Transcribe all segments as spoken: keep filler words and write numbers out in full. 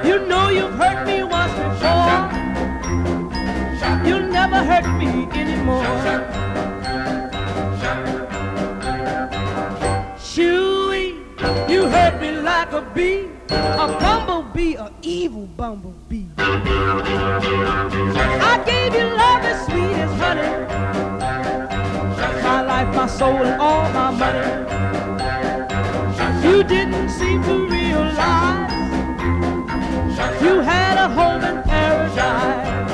You know you've hurt me once before. You'll never hurt me anymore. Shooey, you hurt me like a bee, a bumblebee, a evil bumblebee. I gave you love as sweet as honey, my life, my soul, and all my money. You didn't seem to realize you had a home in paradise.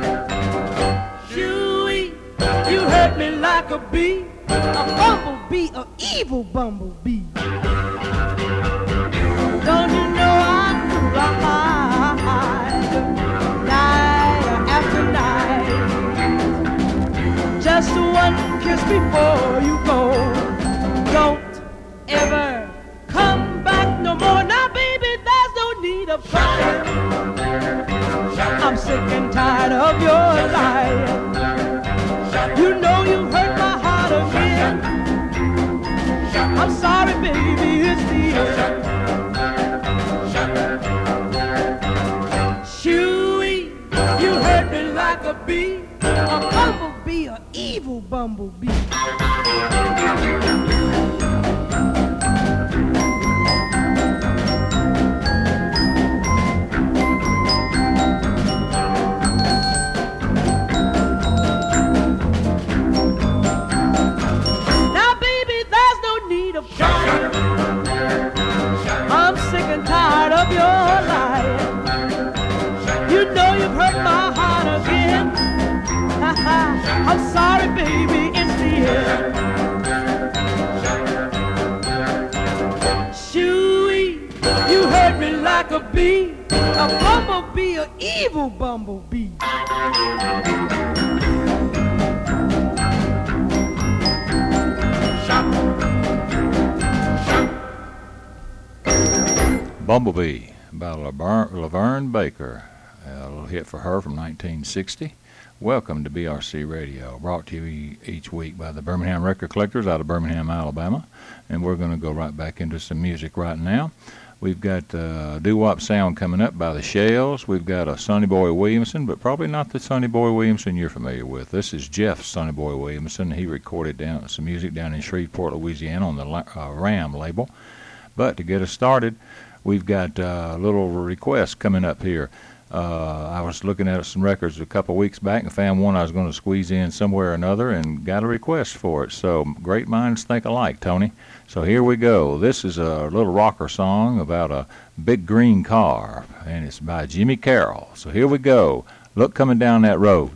Shooey, you hurt me like a bee, a bumblebee, a evil bumblebee. Don't you know I cried night after night? Just one kiss before you go. Don't ever come back no more. Now, baby, there's no need of crying. I'm sick and tired of your lying. You know you hurt my heart again. I'm sorry, baby, it's the end. Shooey, you hurt me like a bee, a bumblebee, an evil bumblebee. I'm sick and tired of your lying. You know you've hurt my heart again. I'm sorry, baby, it's the end. Shooey, you hurt me like a bee, a bumblebee, an evil bumblebee. Bumblebee by Laverne Baker, a little hit for her from nineteen sixty. Welcome to B R C Radio, brought to you each week by the Birmingham Record Collectors out of Birmingham, Alabama. And we're going to go right back into some music right now. We've got uh, doo-wop sound coming up by the Shells. We've got a Sonny Boy Williamson, but probably not the Sonny Boy Williamson you're familiar with. This is Jeff Sonny Boy Williamson. He recorded down some music down in Shreveport, Louisiana on the uh, Ram label. But to get us started, we've got uh, a little request coming up here. Uh, I was looking at some records a couple of weeks back and found one I was going to squeeze in somewhere or another and got a request for it. So great minds think alike, Tony. So here we go. This is a little rocker song about a big green car, and it's by Jimmy Carroll. So here we go. Look coming down that road.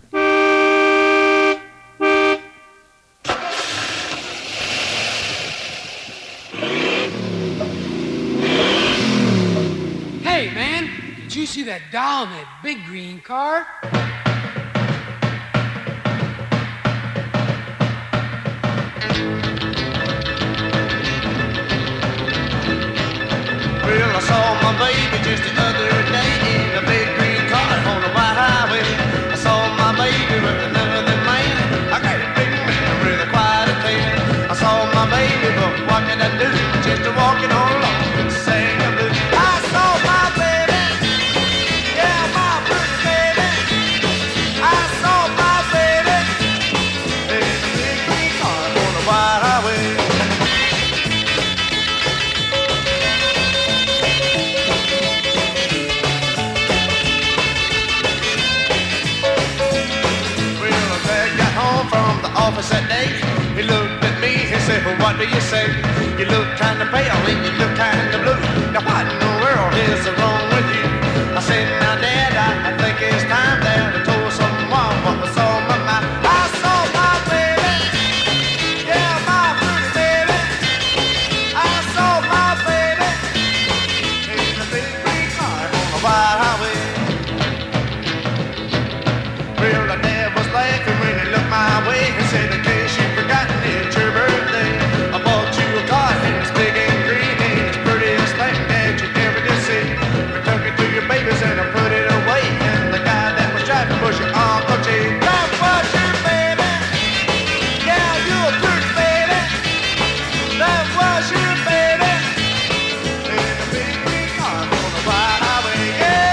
Did you see that doll in that big green car? Well, I saw my baby just the other day in a big green car on the white highway. I saw my baby with another man. I got a big man with a quiet tail. I saw my baby, but what can I do? Just a walking all along and sing a blues. I saw my baby, yeah, my pretty baby. I saw my baby in a big green car on the white highway. From the office that day, he looked at me, he said, well, what do you say? You look kinda pale and you look kinda blue. Now what in the world is wrong with you? I said, now Dad, I, I think it's time that I told someone what was on my mind. I saw my baby, yeah, my pretty baby. I saw my baby in a big green car on the white highway. Well, the dad was laughing when he looked my way. He said, in case you've forgotten, it's your birthday. I bought you a car and it's big and green and it's the prettiest thing that you ever did see. We took it to your babies and I put it away. And the guy that was driving was your Uncle Jay. That was your baby. Yeah, you a pretty baby. That was your baby. In a big green car on the white highway. Yeah.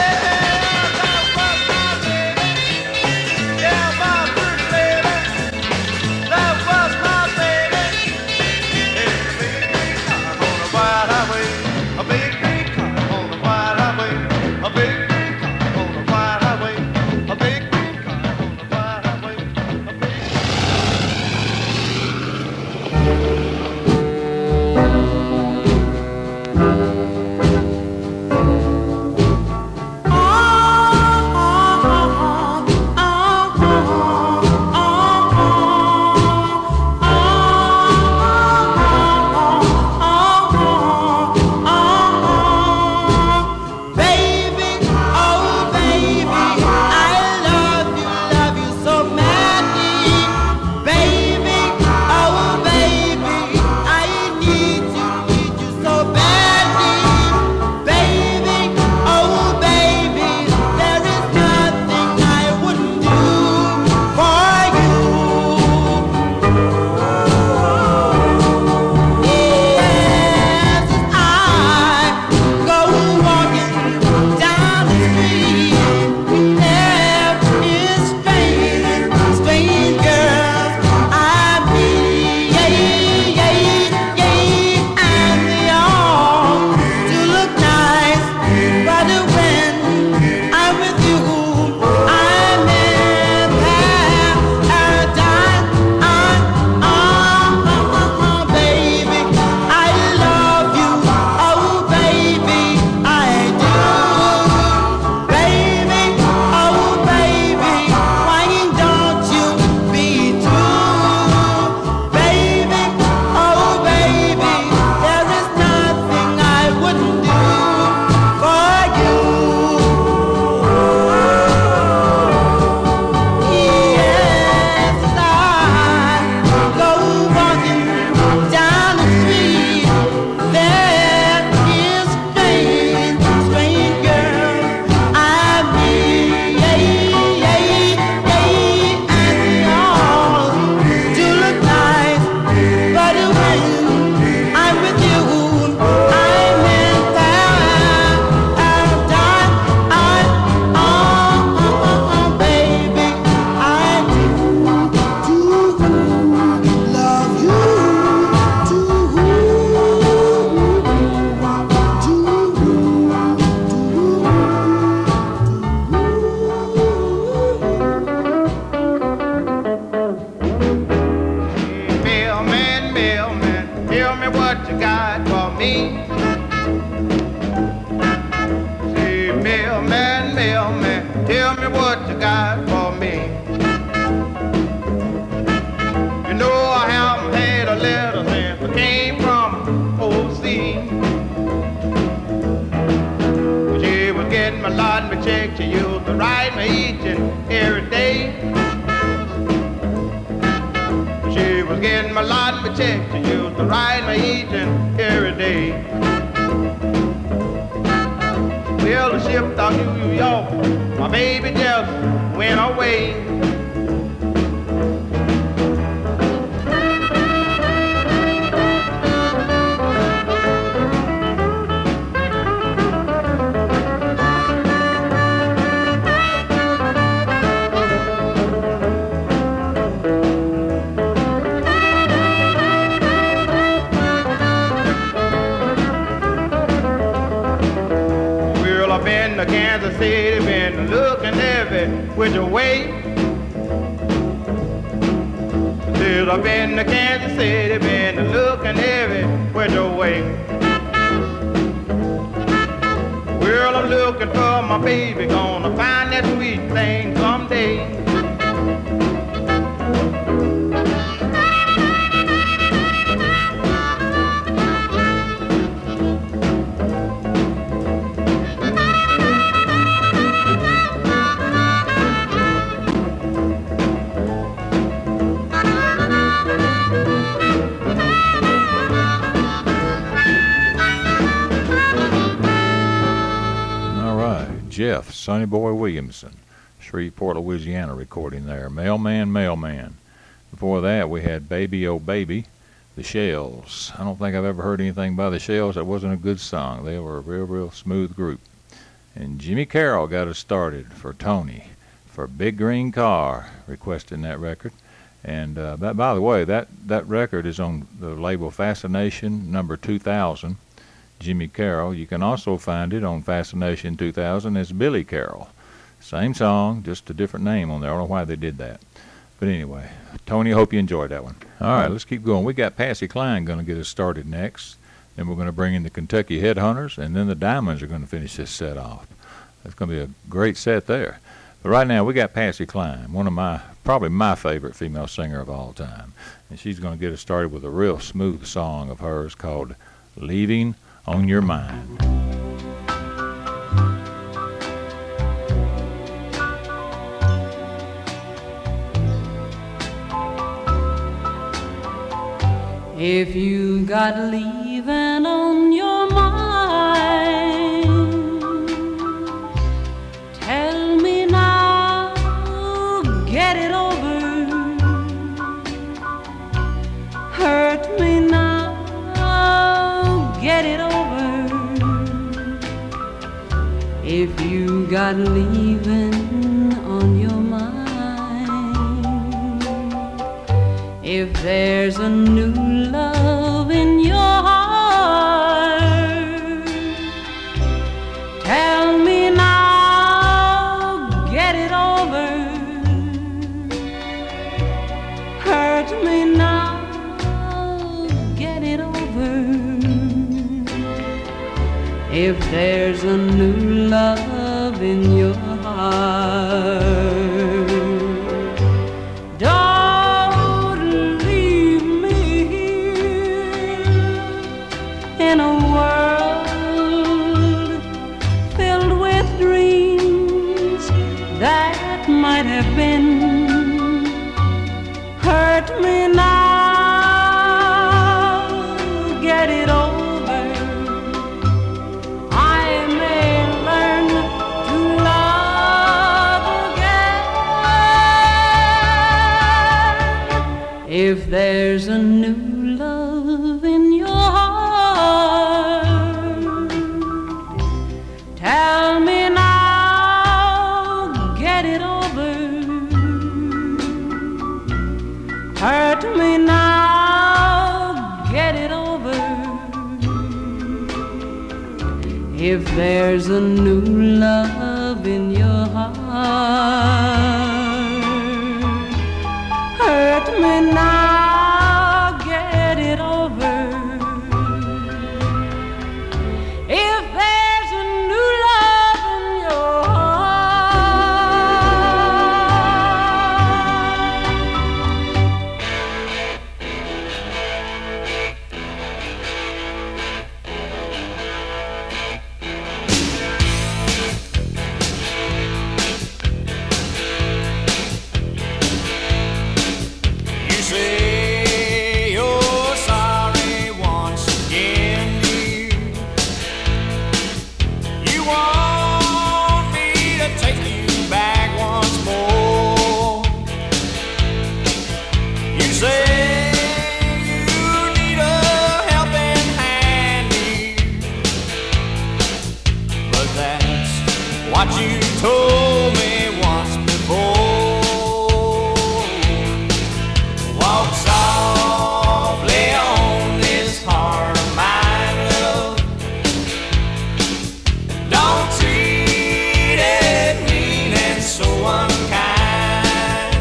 getting my lot, my check to use to ride me each and every day. She was getting my lot, my check to use to ride me each and every day. Well, the ship down New York, my baby just went away. Been to Kansas City, been looking every which way. Since I've been to Kansas City, been looking every which way. Well, I'm looking for my baby, gonna find that sweet thing someday. Jeff, Sonny Boy Williamson, Shreveport, Louisiana, recording there. Mailman, Mailman. Before that, we had Baby Oh Baby, The Shells. I don't think I've ever heard anything by The Shells that wasn't a good song. They were a real, real smooth group. And Jimmy Carroll got us started for Tony, for Big Green Car, requesting that record. And uh, by, by the way, that, that record is on the label Fascination, number two thousand. Jimmy Carroll. You can also find it on Fascination two thousand as Billy Carroll. Same song, just a different name on there. I don't know why they did that. But anyway, Tony, I hope you enjoyed that one. All right, let's keep going. We got Patsy Cline going to get us started next. Then we're going to bring in the Kentucky Headhunters, and then the Diamonds are going to finish this set off. That's going to be a great set there. But right now, we got Patsy Cline, one of my, probably my favorite female singer of all time. And she's going to get us started with a real smooth song of hers called Leaving on Your Mind. If you got leaving on your mind, tell me now, get it over. Hurt me now, get it over. If you got leaving on your mind, if there's a new love in your heart, tell me now, get it over. Hurt me now, get it over. If there's a new love in your heart, don't leave me here in a world filled with dreams that might have been. Hurt me now, get it over. If there's a new love in your heart, tell me now, get it over. Hurt me now, get it over. If there's a new love in your heart, hurt me now, what you told me once before. Walk softly on this heart of mine, love. Don't treat it mean and so unkind.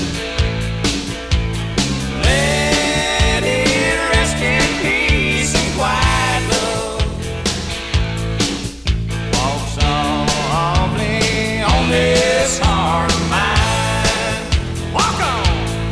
Let it rest in peace and quiet, love. Walk softly on this heart of mine. Walk on.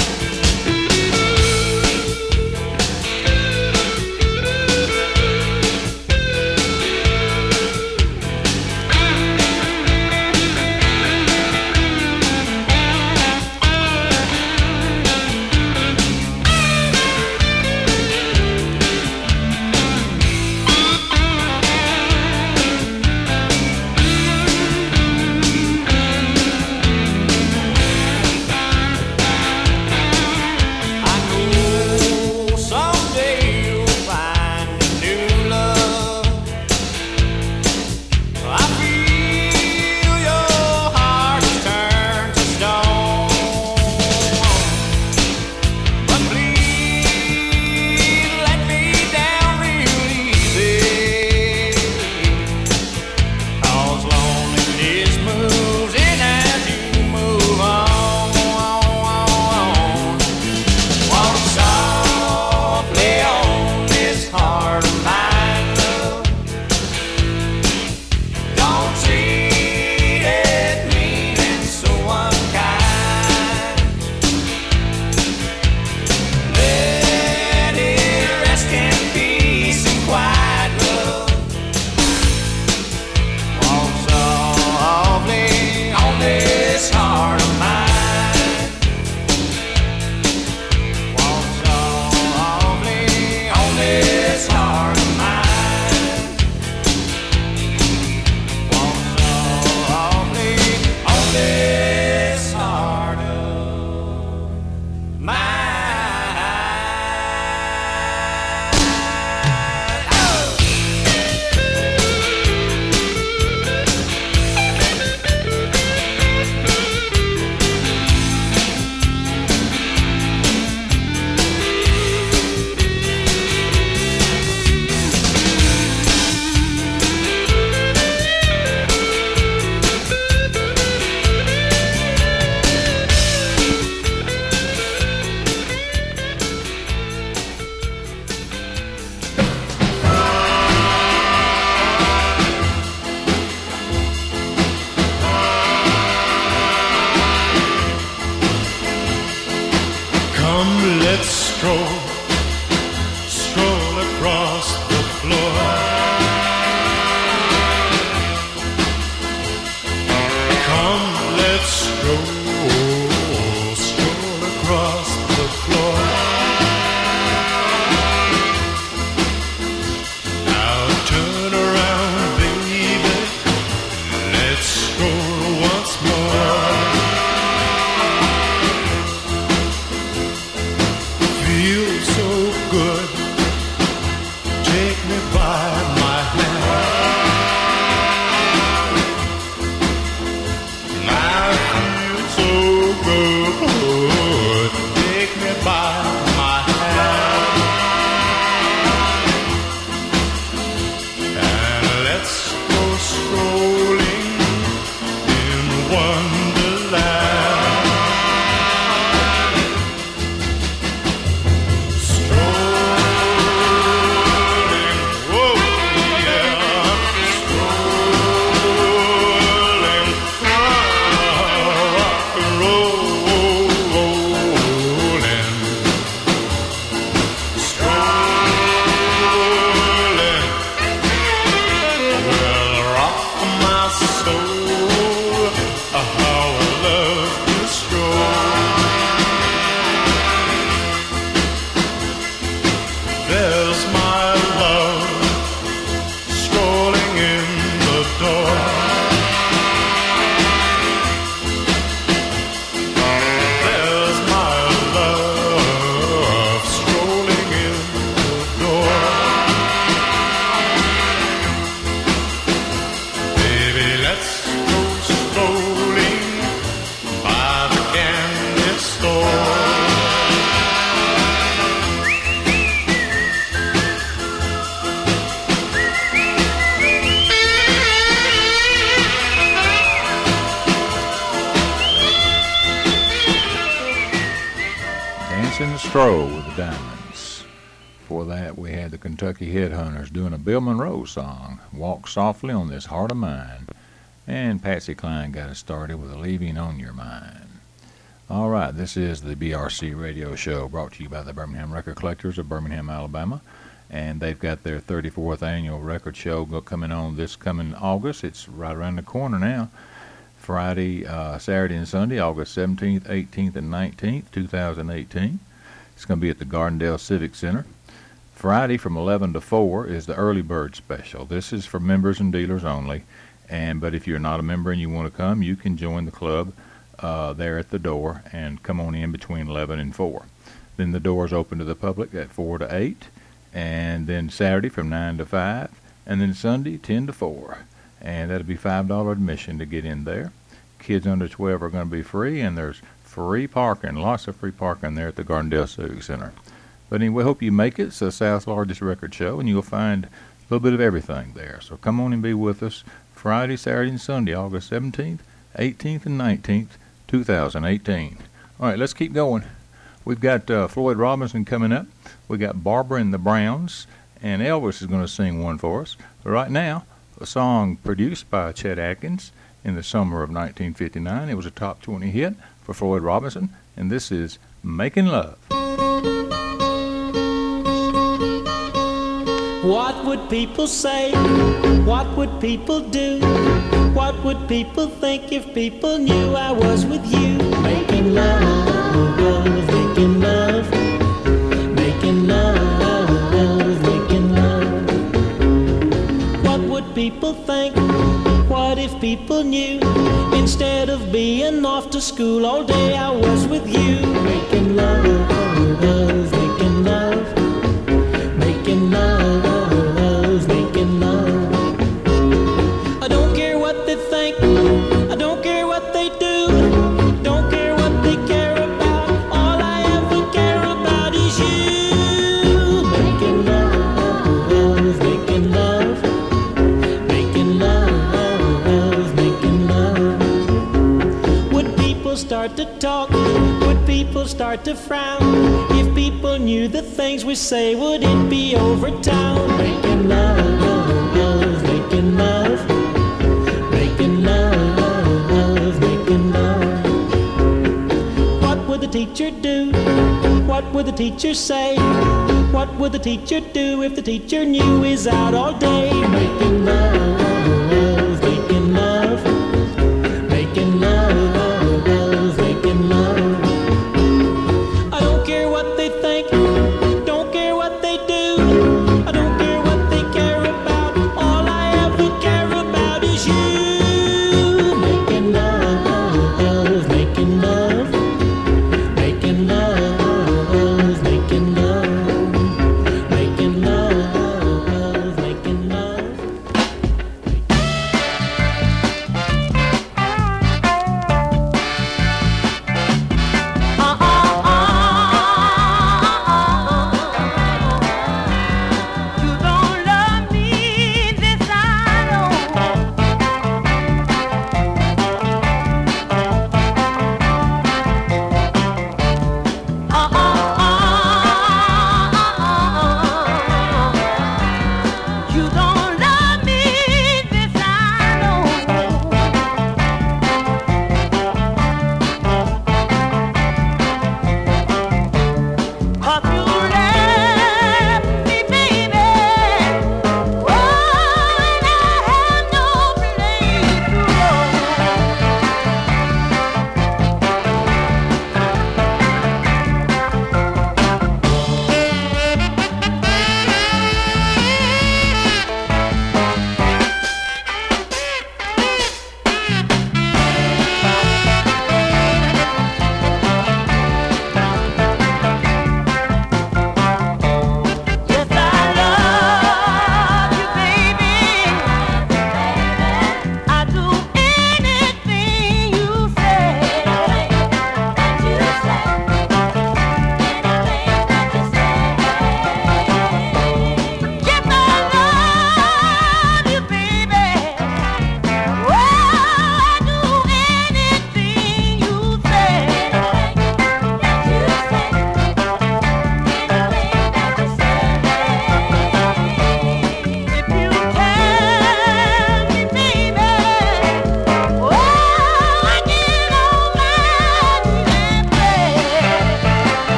I know someday you'll find a new love. I feel your heart has turned to stone. But please let me down real easy, 'cause loneliness moves in as you move on. Walk softly on this heart of mine, love. Don't treat it mean and so unkind. Let it rest in peace and quiet, love. Walk softly on this heart of mine. Walk softly on this heart of mine. Walk softly on this heart of mine. Oh! Come, let's stroll, stroll across the floor. Come, let's stroll, stroll across the floor. Now turn around, baby, let's stroll once more. Feels so good. Take me by my hand. I feel so Crow with the Diamonds. Before that, we had the Kentucky Headhunters doing a Bill Monroe song, Walk Softly on This Heart of Mine. And Patsy Cline got us started with Leaving on Your Mind. All right, this is the B R C Radio Show, brought to you by the Birmingham Record Collectors of Birmingham, Alabama. And they've got their thirty-fourth annual record show coming on this coming August. It's right around the corner now. Friday, uh, Saturday, and Sunday, August seventeenth, eighteenth, and nineteenth, two thousand eighteen. It's going to be at the Gardendale Civic Center. Friday from eleven to four is the Early Bird Special. This is for members and dealers only. And but if you're not a member and you want to come, you can join the club uh, there at the door and come on in between eleven and four. Then the doors open to the public at four to eight. And then Saturday from nine to five, and then Sunday ten to four. And that'll be five dollars admission to get in there. Kids under twelve are going to be free, and there's free parking, lots of free parking there at the Gardendale Civic Center. But anyway, hope you make it. It's the South's largest record show, and you'll find a little bit of everything there. So come on and be with us Friday, Saturday, and Sunday, August seventeenth, eighteenth, and nineteenth, two thousand eighteen. All right, let's keep going. We've got uh, Floyd Robinson coming up. We got Barbara and the Browns, and Elvis is going to sing one for us. But right now, a song produced by Chet Atkins in the summer of nineteen fifty-nine. It was a top twenty hit for Floyd Robinson, and this is Making Love. What would people say? What would people do? What would people think if people knew I was with you? Making love, making love, making love, making love. What would people think? What if people knew? Instead of being off to school all day, I was with you. Making love, making love, making love, making love. I don't care what they think, I don't care what they do, don't care what they care about. All I ever care about is you. Making love, making love, making love, making love. Would people start to talk? Would people start to frown? If people knew the things we say, would it be over town? Making love, making love, making love, making love. What would the teacher do? What would the teacher say? What would the teacher do if the teacher knew he's out all day? Making love, making love, making love, making love. I don't care what they think, don't care what they do, I don't care what they care about. All I ever care about is you. Making love, making love, making love, making love, making love, making love.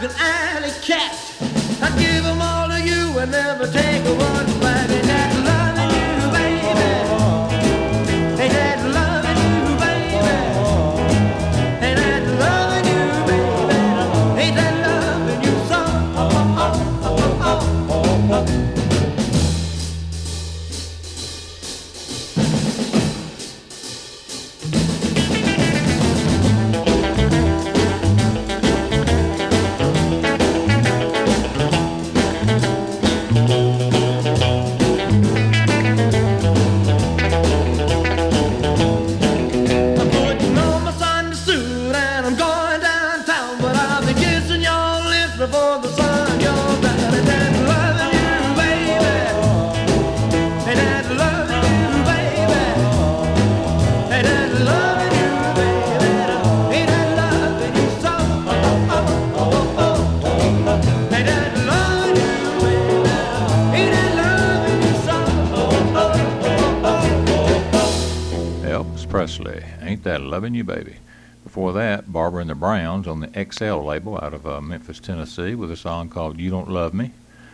an alley cat. I'd give them all to you and never take a one back. Ain't that loving you, baby? Ain't that loving you, baby? Ain't that loving you, baby? Ain't that loving you so? Oh, oh, oh, oh, oh, oh. Presley, Ain't That Lovin' You Baby. Before that, Barbara and the Browns on the X L label out of uh, Memphis, Tennessee with a song called You Don't Love Me.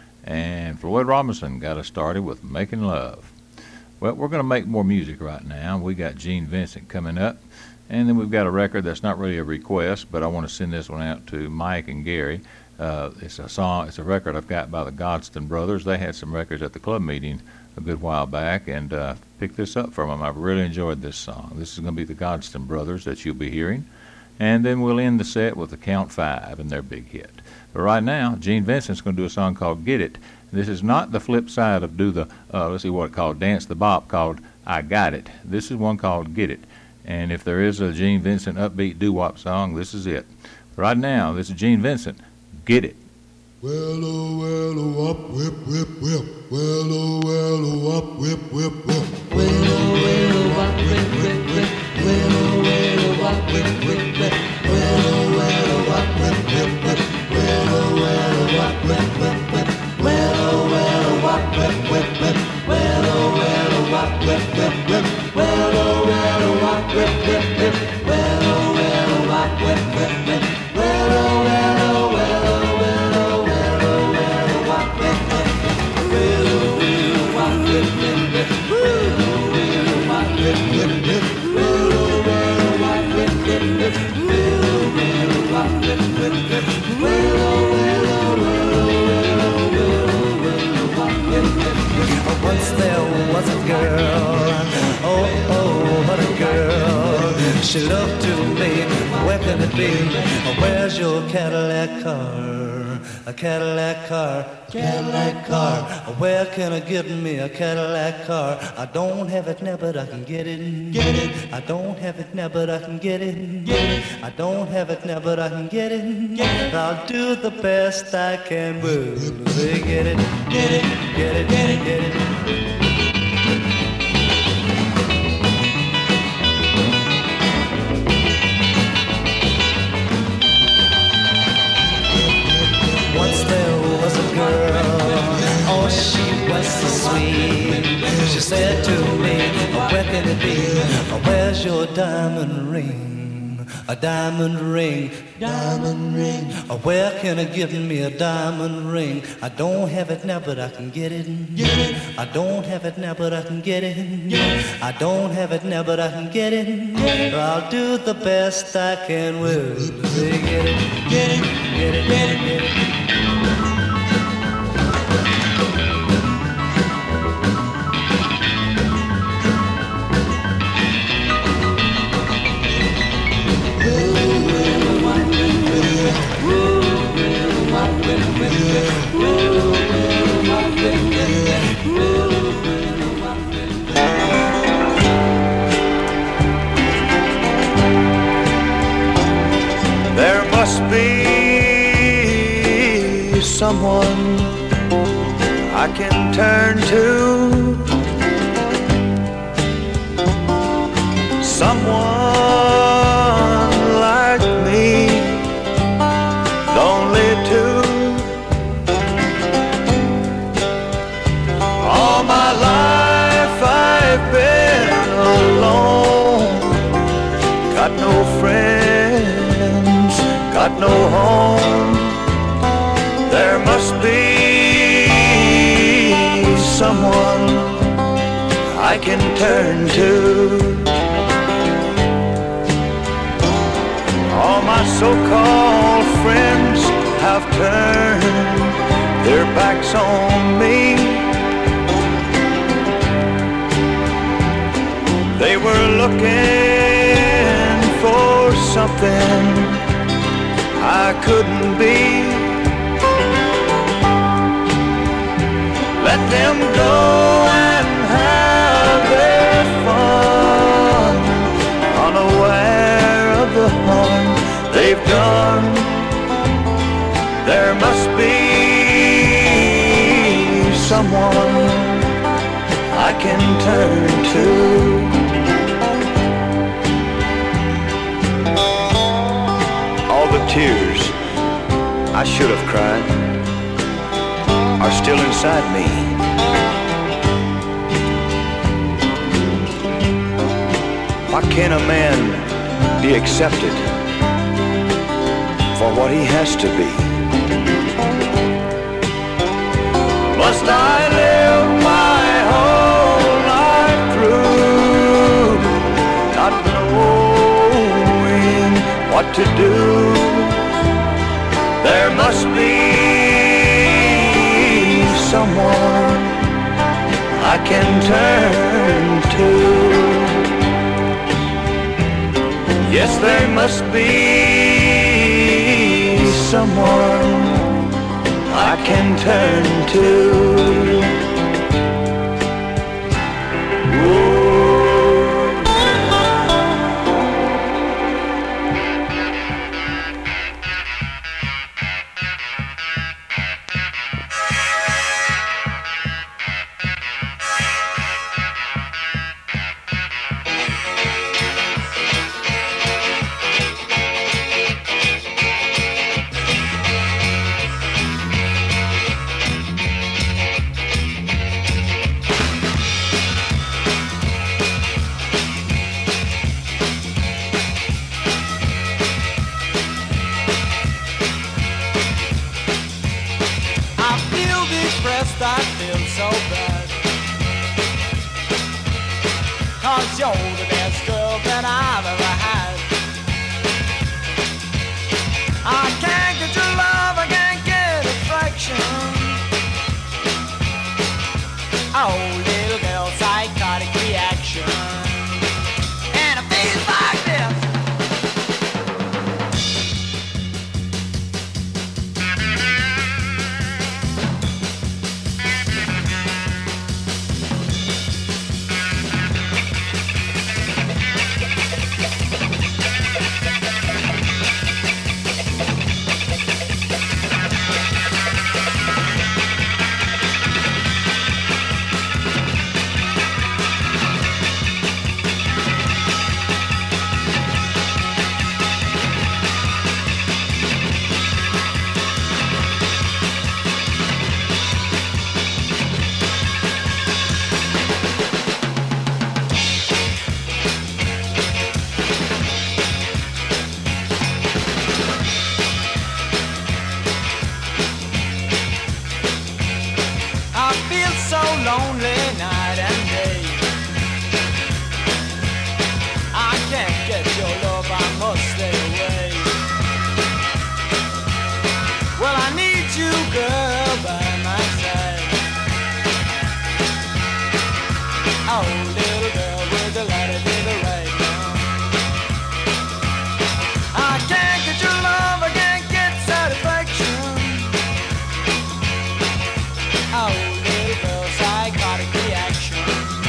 And Floyd Robinson got us started with Making Love. Well, we're going to make more music right now. We got Gene Vincent coming up. And then we've got a record that's not really a request, but I want to send this one out to Mike and Gary. Uh, it's a song, it's a record I've got by the Godston Brothers. They had some records at the club meeting a good while back, and uh, picked this up from them. I've really enjoyed this song. This is going to be the Godston Brothers that you'll be hearing. And then we'll end the set with the Count Five and their big hit. But right now, Gene Vincent's going to do a song called Get It. This is not the flip side of do the, uh, let's see what it called, Dance the Bop called I Got It. This is one called Get It. And if there is a Gene Vincent upbeat doo-wop song, this is it. Right now, this is Gene Vincent. Get It. Well, oh, well, oh, up, whip, whip, whip. Well, oh, well, oh, up, whip, whip, whip. Well, oh, well, oh, up, whip, whip, whip. Well, oh, well, oh, up, whip, whip, whip. Well, oh, well, oh, up, whip, whip, whip. Well, oh, well, oh, up, whip, whip, whip. Well, oh, well, oh, up, whip, whip, whip. Well, oh, well, oh, up, whip, whip, whip. Well, oh, well, oh, up, whip, whip, whip. Well, oh, well, oh, up, whip, whip, whip. Well, oh, well, oh, well, oh, well, oh, well, oh, well, oh, up, whip, whip, whip. Well, oh, well, oh, up, whip, whip, whip. Well, oh, well, oh, up, whip, whip, whip. Well, oh, well, oh, up, whip, whip, whip. Well, oh, well, oh, up, whip, whip, whip. Well, oh, well, oh, well, oh, well, oh, well, oh, well, oh, up, whip, whip, whip. Once there was a girl, oh, oh, what a girl. She loved to me, where can it be? Where's your Cadillac car? A Cadillac car, Cadillac car. Where can I get me a Cadillac car? I don't have it now, but I can get it. Get it. I don't have it now, but I can get it. Get it. I don't have it now, but I can get it. Get it. I'll do the best I can. Well, say get it, get it, get it, get it, get it. Once there was a girl, oh, she was so sweet. She said to me, where can it be? Where's your diamond ring? A diamond ring, diamond ring. Where can I get me a diamond ring? I don't have it now, but I can get it. Get it. I don't have it now, but I can get it. Get it. I don't have it now, but I can get it. Get it. I'll do the best I can. Well, say get it, get it, get it, get it, get it. There must be someone I can turn to, someone like me, lonely too. All my life I've been alone, got no friends, got no home. can turn to. All my so-called friends have turned their backs on me. They were looking for something I couldn't be. Let them go and have their fun, unaware of the harm they've done. There must be someone I can turn to. All the tears I should have cried are still inside me. Why can't a man be accepted for what he has to be? Must I live my whole life through not knowing what to do? There must be someone I can turn to. Yes, there must be someone I can turn to. I feel so bad, 'cause you're the best girl that I've ever had. I can't get your love, I can't get affection. Oh, little girl, psychotic reaction. And it feels like this. Lonely night and day. I can't get your love, I must stay away. Well, I need you, girl, by my side. Oh, little girl with the light of the right now. I can't get your love, I can't get satisfaction. Oh, little girl, psychotic reaction.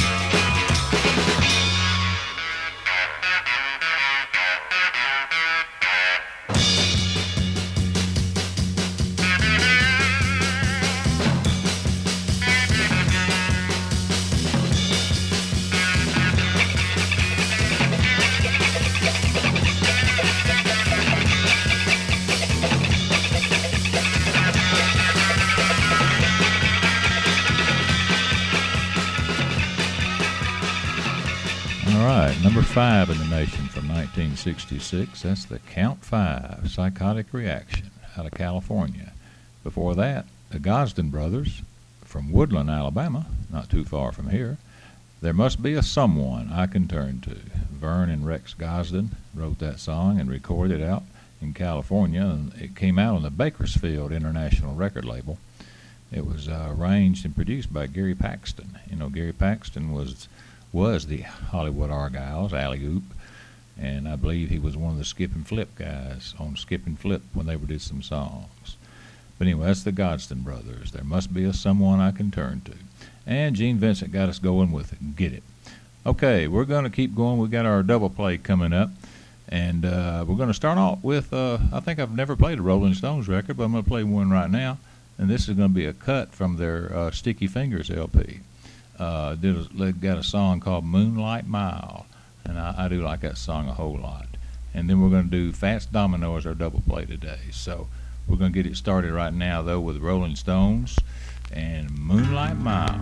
Number five in the nation from nineteen sixty-six. That's the Count Five, Psychotic Reaction, out of California. Before that, the Gosden Brothers from Woodland, Alabama, not too far from here. There Must Be a Someone I Can Turn To. Vern and Rex Gosden wrote that song and recorded it out in California, and it came out on the Bakersfield International record label. It was uh, arranged and produced by Gary Paxton. You know, Gary Paxton was was the Hollywood Argyles, Alley Oop, and I believe he was one of the Skip and Flip guys on Skip and Flip when they did some songs. But anyway, that's the Gosden Brothers. There Must Be a Someone I Can Turn To. And Gene Vincent got us going with it. Get it. Okay, we're going to keep going. We've got our double play coming up. And uh, we're going to start off with, uh, I think I've never played a Rolling Stones record, but I'm going to play one right now. And this is going to be a cut from their uh, Sticky Fingers L P. Uh, did a, they got a song called Moonlight Mile. And I, I do like that song a whole lot. And then we're going to do Fats Domino as our double play today. So we're going to get it started right now, though, with Rolling Stones and Moonlight Mile.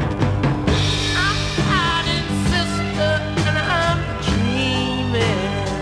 Dreaming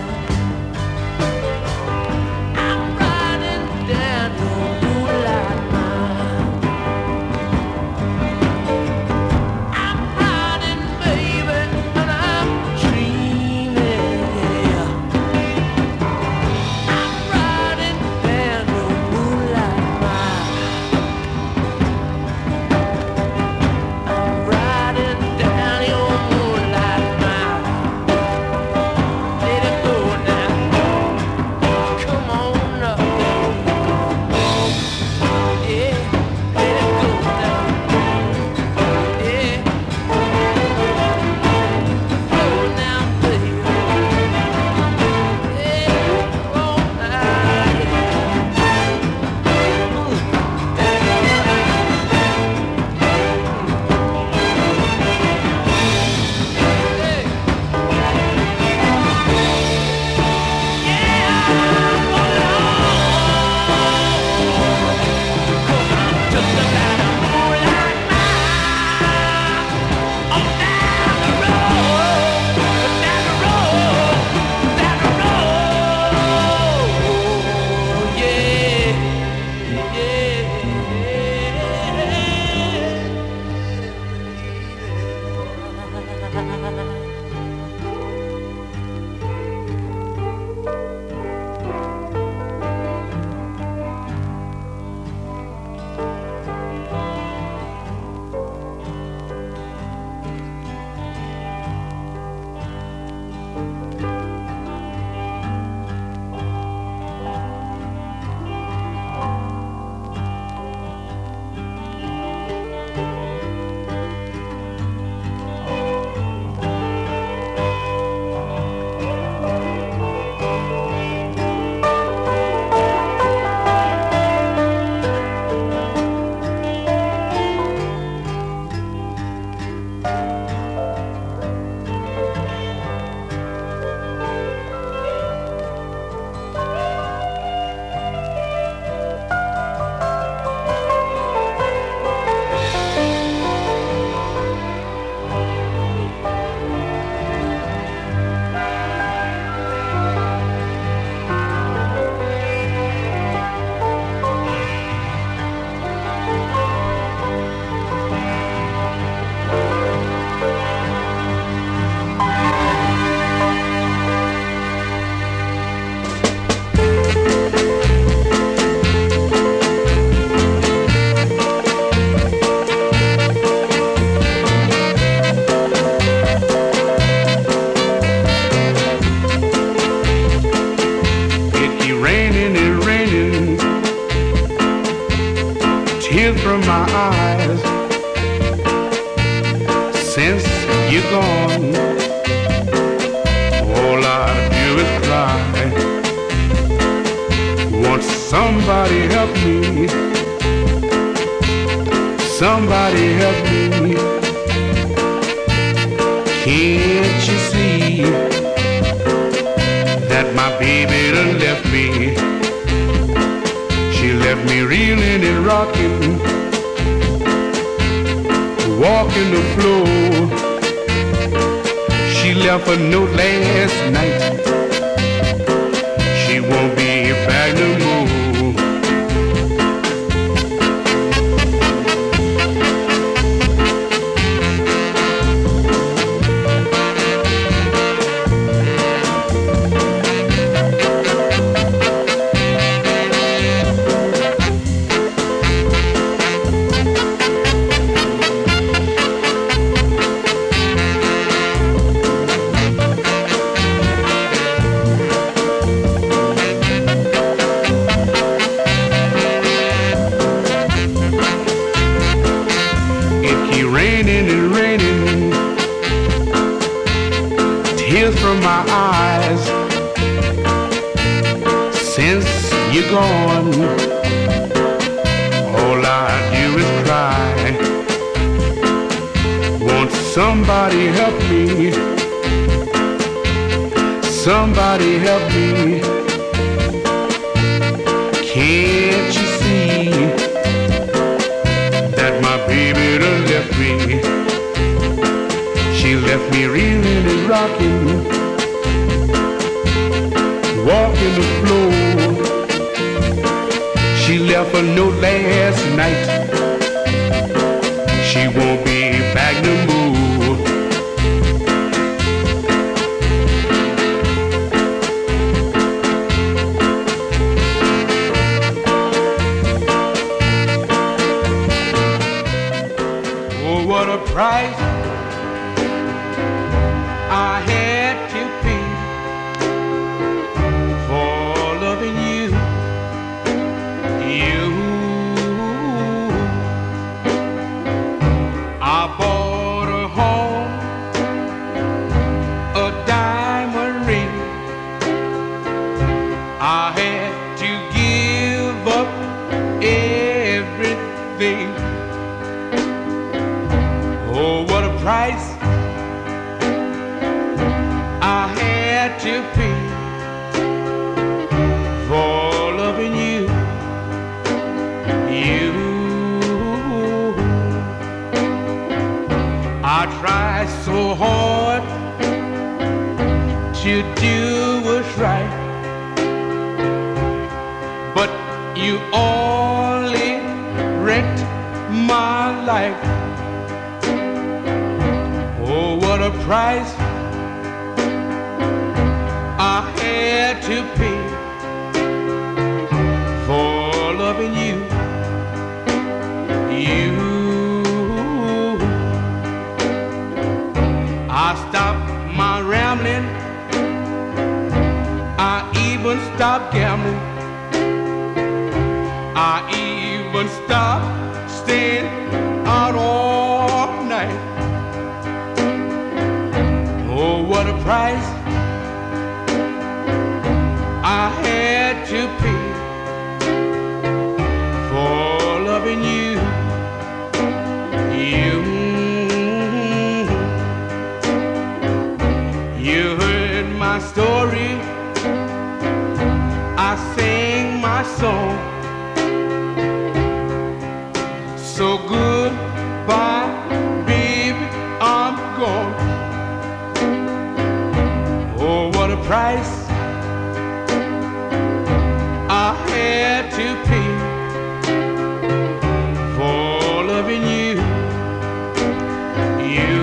eyes since you're gone. All I do is cry. Won't somebody help me? Somebody help me. Can't you see that my baby done left me? She left me reeling and rocking, walking the floor. She left a note last night. She won't be back no more. From my eyes since you're gone. All I do is cry. Won't somebody help me? Somebody help me. Can't you see that my baby done left me? She left me reeling and rocking, walking the floor. She left a note last night. She won't be back no more. Oh, what a price I had to pay for loving you, you. I bought a home, a diamond ring. I had to give up everything. Oh, what a price I had to pay for loving you, you. I tried so hard to do what's right, but you only wrecked my life. Oh, what a price I had to pay for loving you, you. I stopped my rambling, I even stopped gambling, I even stopped staying out all night. Oh, what a price I had to pay for loving you, you. You heard my story, I sang my song. So goodbye, baby, I'm gone. Oh, what a price I had to pay for loving you, you.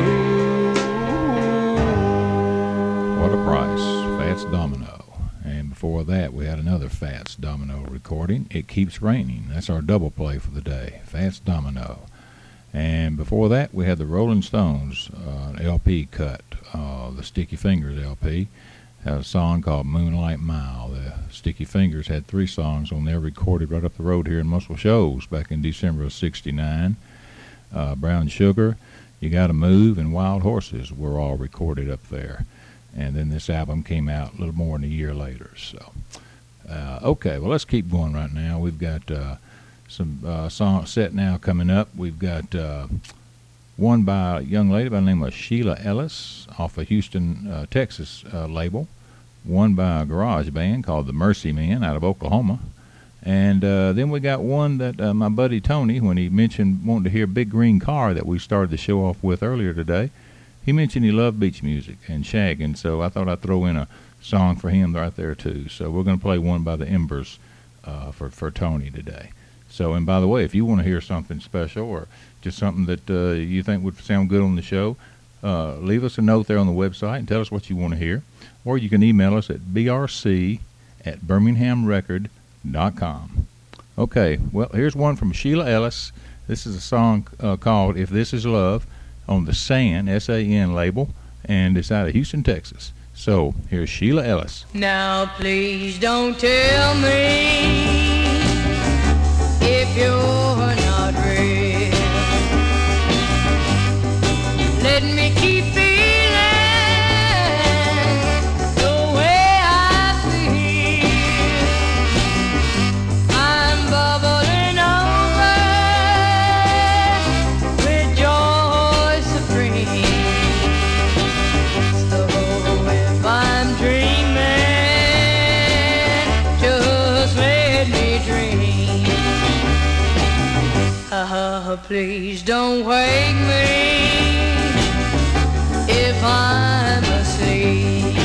What a price. Fats Domino. And before that, we had another Fats Domino recording, It Keeps Raining. That's our double play for the day, Fats Domino. And before that, we had the Rolling Stones uh, L P cut, uh, the Sticky Fingers L P. had a song called Moonlight Mile. The Sticky Fingers had three songs on there recorded right up the road here in Muscle Shoals back in December of sixty-nine. Uh, Brown Sugar, You Gotta Move, and Wild Horses were all recorded up there. And then this album came out a little more than a year later. So, uh, okay, well, let's keep going right now. We've got uh, some uh, song set now coming up. We've got uh, one by a young lady by the name of Sheila Ellis off a Houston, uh, Texas uh, label. One by a garage band called the Mercy Men out of Oklahoma. And uh, then we got one that uh, my buddy Tony, when he mentioned wanting to hear Big Green Car that we started the show off with earlier today, he mentioned he loved beach music and shagging, so I thought I'd throw in a song for him right there too. So we're going to play one by the Embers uh, for, for Tony today. So, and by the way, if you want to hear something special or just something that uh, you think would sound good on the show, uh, leave us a note there on the website and tell us what you want to hear. Or you can email us at b r c at birmingham record dot com. Okay, well, here's one from Sheila Ellis. This is a song uh, called If This Is Love on the San, S A N label, and it's out of Houston, Texas. So, here's Sheila Ellis. Now please don't tell me if you're not real. Let me keep feeling the way I feel. I'm bubbling over with joy supreme. So if I'm dreaming, just let me dream. Uh, please don't wake me if I'm asleep.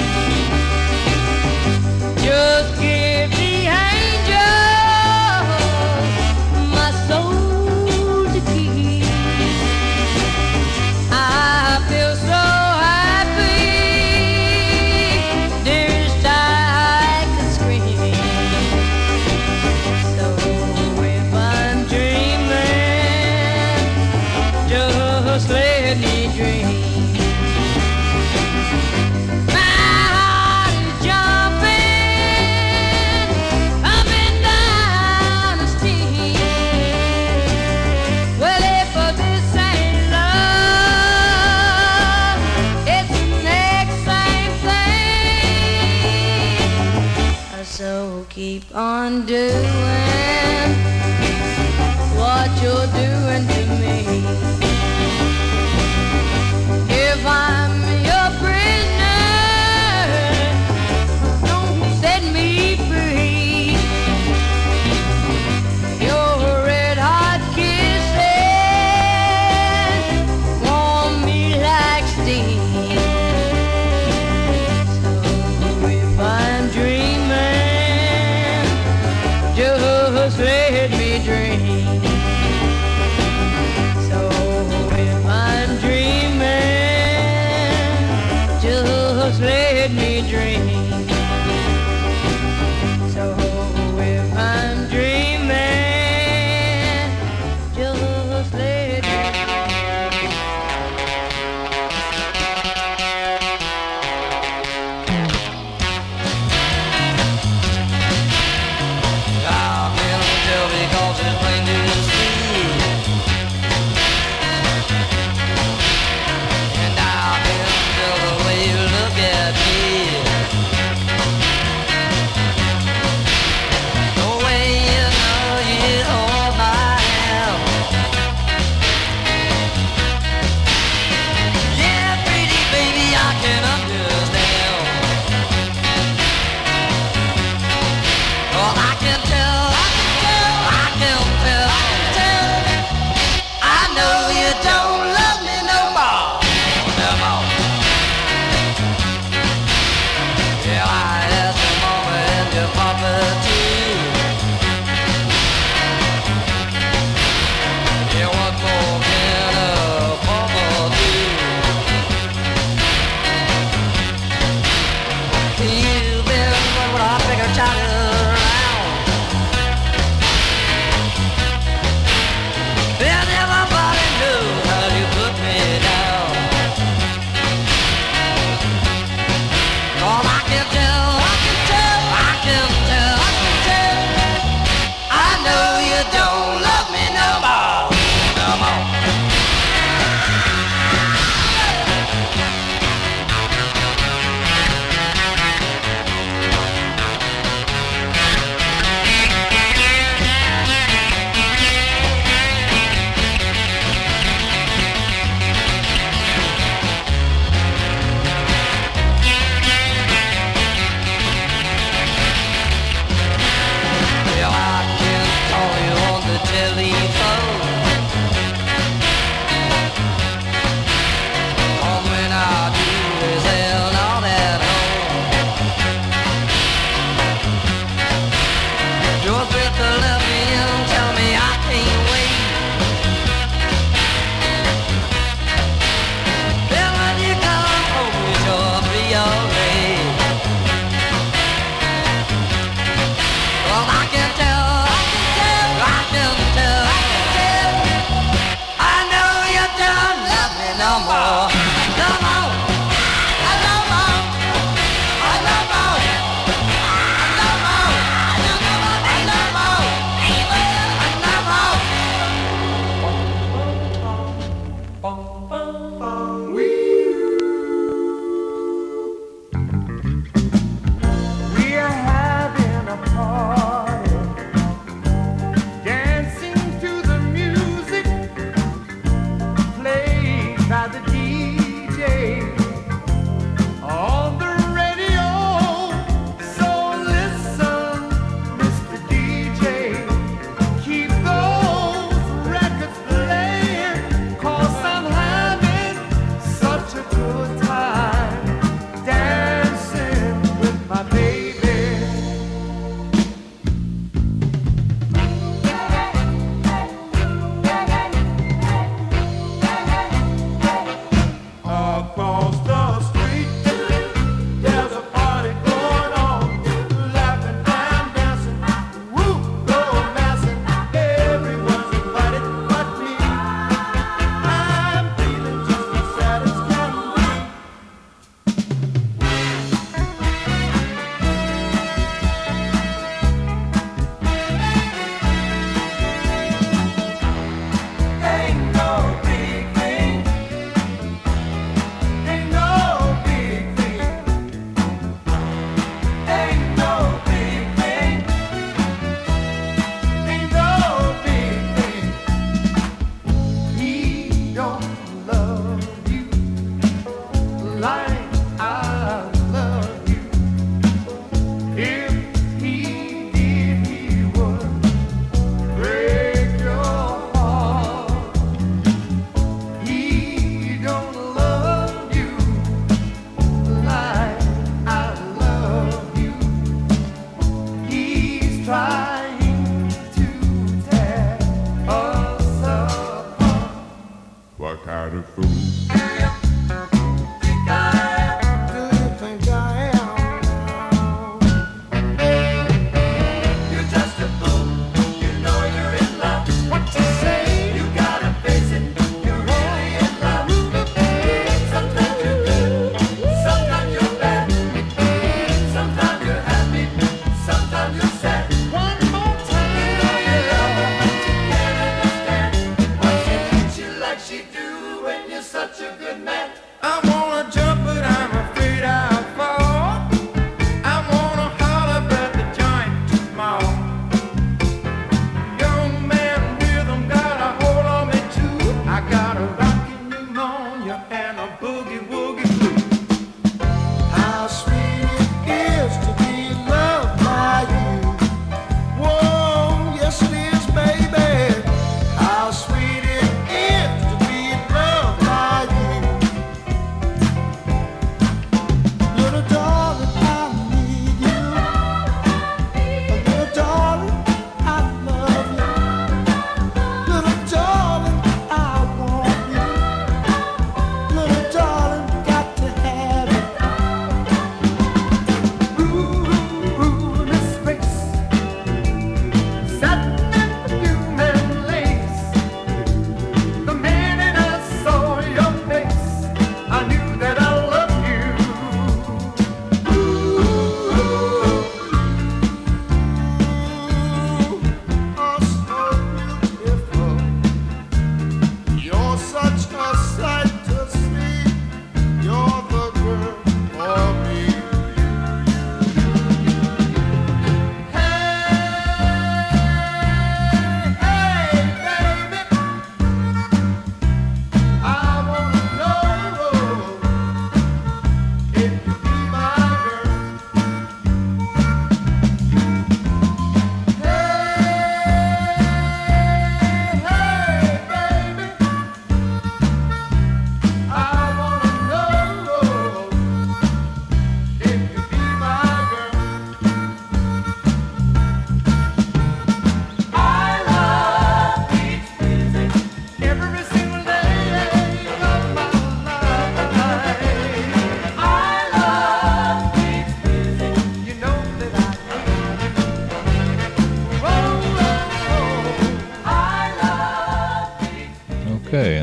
Just give the angel my soul to keep. I feel so happy, dearest, I could scream. So if I'm dreaming, just let me dream. So keep on doing what you're doing to me. If I'm your prisoner, don't set me free. Your red hot kisses warm me like steam. So if I'm dreaming, just let me dream.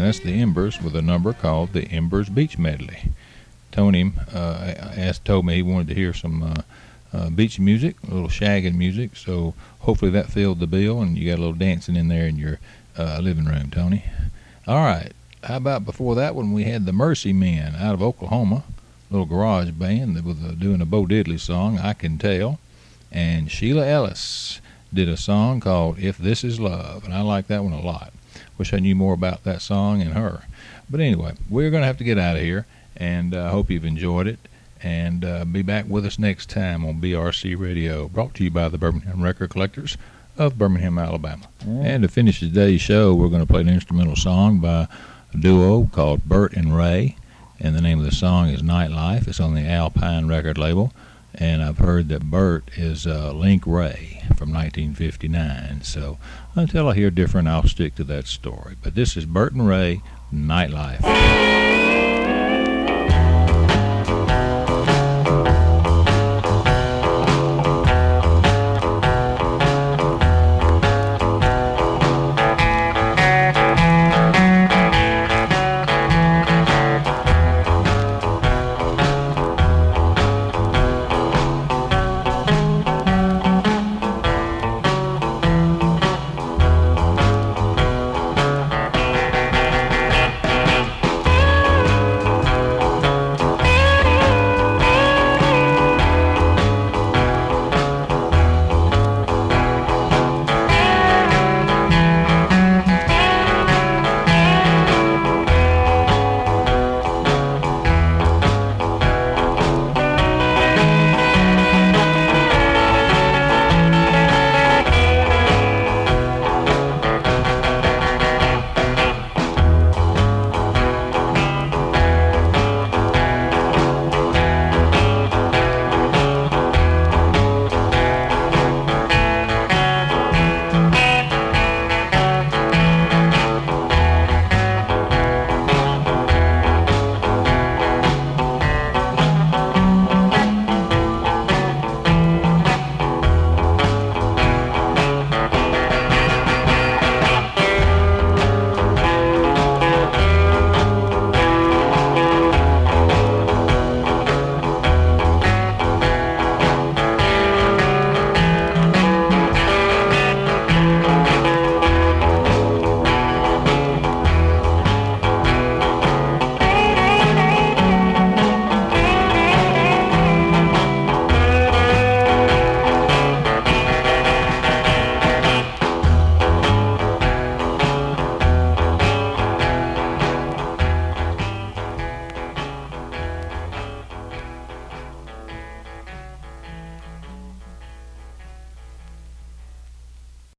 that's the Embers with a number called the Embers Beach Medley. Tony uh, asked, told me he wanted to hear some uh, uh, beach music, a little shagging music, so hopefully that filled the bill and you got a little dancing in there in your uh, living room, Tony. All right, how about before that one we had the Mercy Men out of Oklahoma, a little garage band that was uh, doing a Bo Diddley song, I Can Tell, and Sheila Ellis did a song called If This Is Love, and I like that one a lot. Wish I knew more about that song and her. But anyway, we're going to have to get out of here, and I uh, hope you've enjoyed it, and uh, be back with us next time on B R C Radio, brought to you by the Birmingham Record Collectors of Birmingham, Alabama. Mm. And to finish today's show, we're going to play an instrumental song by a duo called Bert and Ray, and the name of the song is Nightlife. It's on the Alpine record label. And I've heard that Bert is uh, Link Ray from nineteen fifty-nine. So until I hear different, I'll stick to that story. But this is Bert and Ray, Nightlife.